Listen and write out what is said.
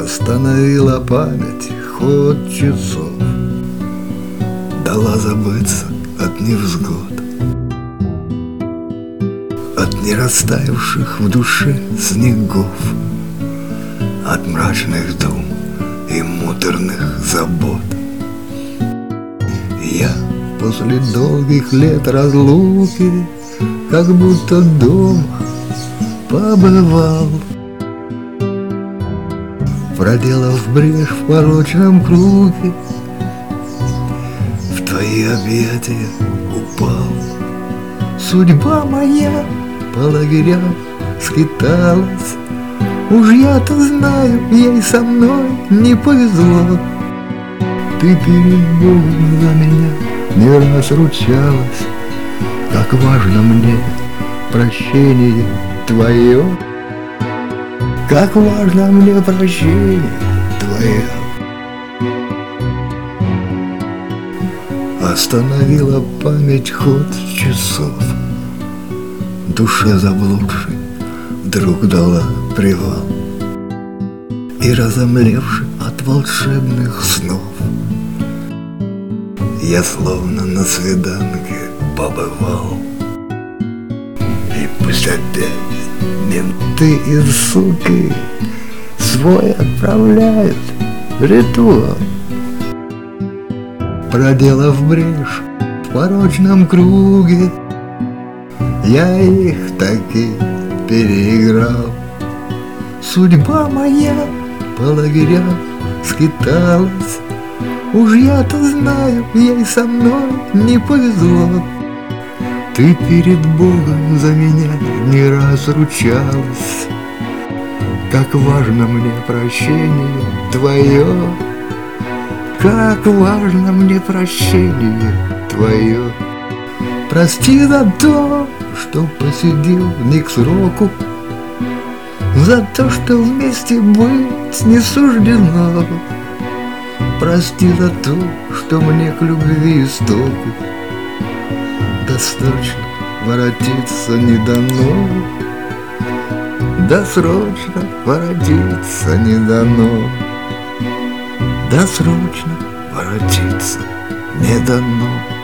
Остановила память ход часов, дала забыться от невзгод, от нерастаявших в душе снегов, от мрачных дум и муторных забот. Я после долгих лет разлуки как будто дома побывал, проделав брешь в порочном круге, в твои объятия упал. Судьба моя по лагерям скиталась, уж я-то знаю, ей со мной не повезло. Ты перед Богом за меня не раз ручалась, как важно мне прощение твое, как важно мне прощение твое. Остановила память ход часов, душе заблудшей вдруг дала привал, и, разомлевши от волшебных снов, я словно на свиданке побывал. И пусть опять менты и суки свой отправляют ритуал, проделав брешь в порочном круге, я их таки переиграл. Судьба моя по лагерям скиталась, уж я-то знаю, ей со мной не повезло. Ты перед Богом за меня не раз ручалась, как важно мне прощение твое, как важно мне прощение твое. Прости за то, что посидел не к сроку, за то, что вместе быть не суждено. Прости за то, что мне к любви истоку досрочно воротиться не дано, досрочно воротиться не дано, досрочно воротиться не дано.